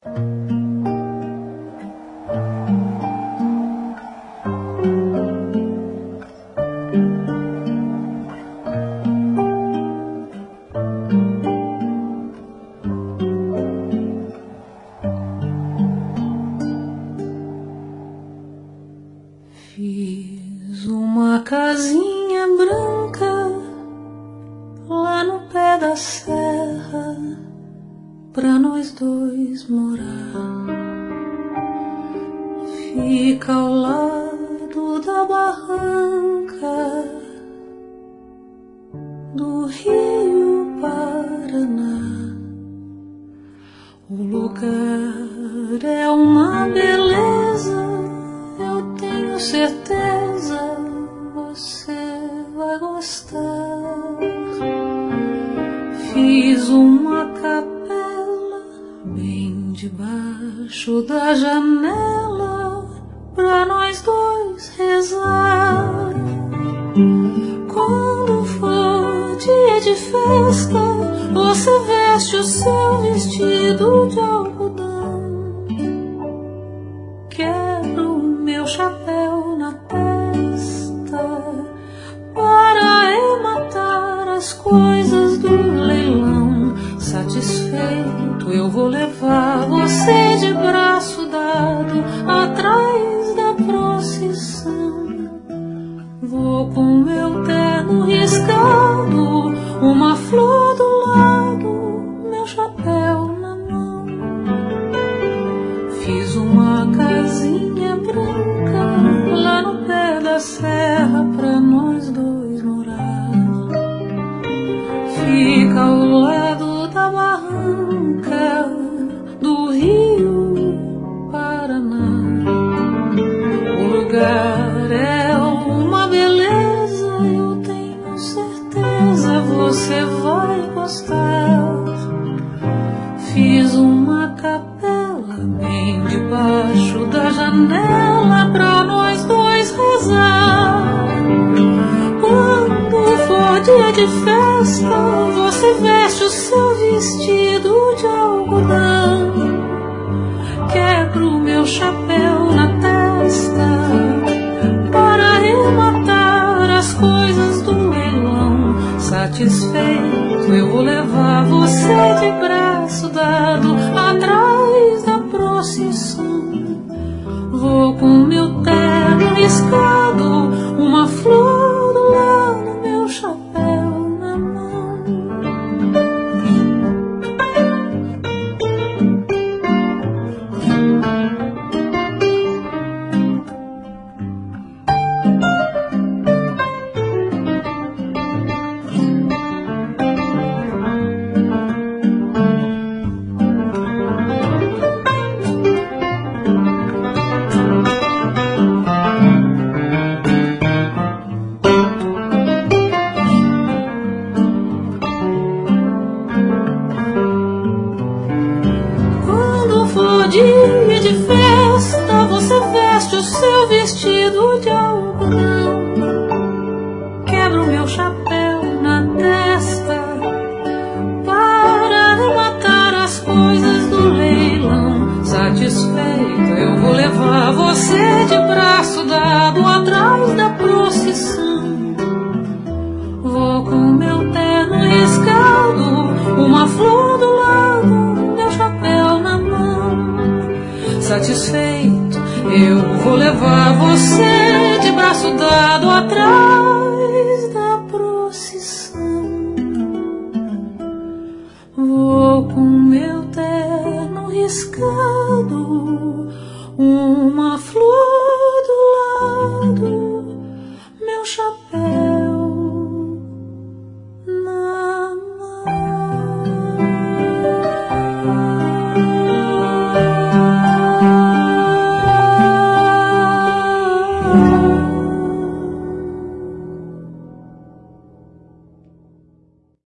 Fiz uma casinha branca lá no pé da serra pra nós dois morar. Fica ao lado da barranca do Rio Paraná. O lugar é uma beleza, eu tenho certeza você vai gostar. Fiz uma capela bem debaixo da janela pra nós dois rezar. Quando for dia de festa, você veste o seu vestido de algodão. Quero o meu chapéu na testa para ematar as coisas do leilão. Satisfeito, eu vou levar você de braço dado atrás da procissão. Vou com meu terno riscado, uma flor do lado, meu chapéu na mão. Fiz uma casinha branca lá no pé da serra pra nós dois morar. Fica ao lado da barranca do Rio Paraná. O lugar é uma beleza, eu tenho certeza você vai gostar. Fiz uma capela bem debaixo da janela pra nós dois rezar. Quando for dia de festa, você veste o seu vestido de algodão. Quebro o meu chapéu na testa para arrematar as coisas do leilão. Satisfeito, eu vou levar você de braço dado atrás da procissão. Vou com meu terno riscado, uma flor do lado, meu chapéu na mão. Dia de festa, você veste o seu vestido de algodão. Quebro o meu chapéu na testa para arrematar as coisas do leilão. Satisfeita, eu vou levar você de braço dado atrás da procissão. Vou com meu terno riscado, uma flor do lado, meu chapéu na mão. Satisfeito, eu vou levar você de braço dado atrás da procissão. Vou com meu terno riscado, uma flor